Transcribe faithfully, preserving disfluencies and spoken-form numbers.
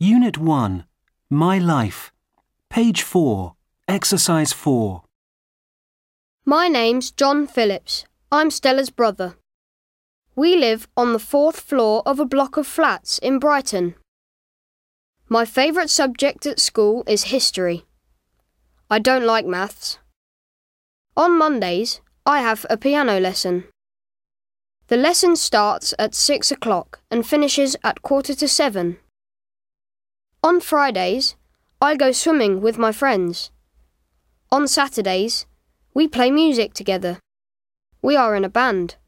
Unit one, My Life. Page four, Exercise four. My name's John Phillips. I'm Stella's brother. We live on the fourth floor of a block of flats in Brighton. My favourite subject at school is history. I don't like maths. On Mondays, I have a piano lesson. The lesson starts at six o'clock and finishes at quarter to seven. On Fridays, I go swimming with my friends. On Saturdays, we play music together. We are in a band.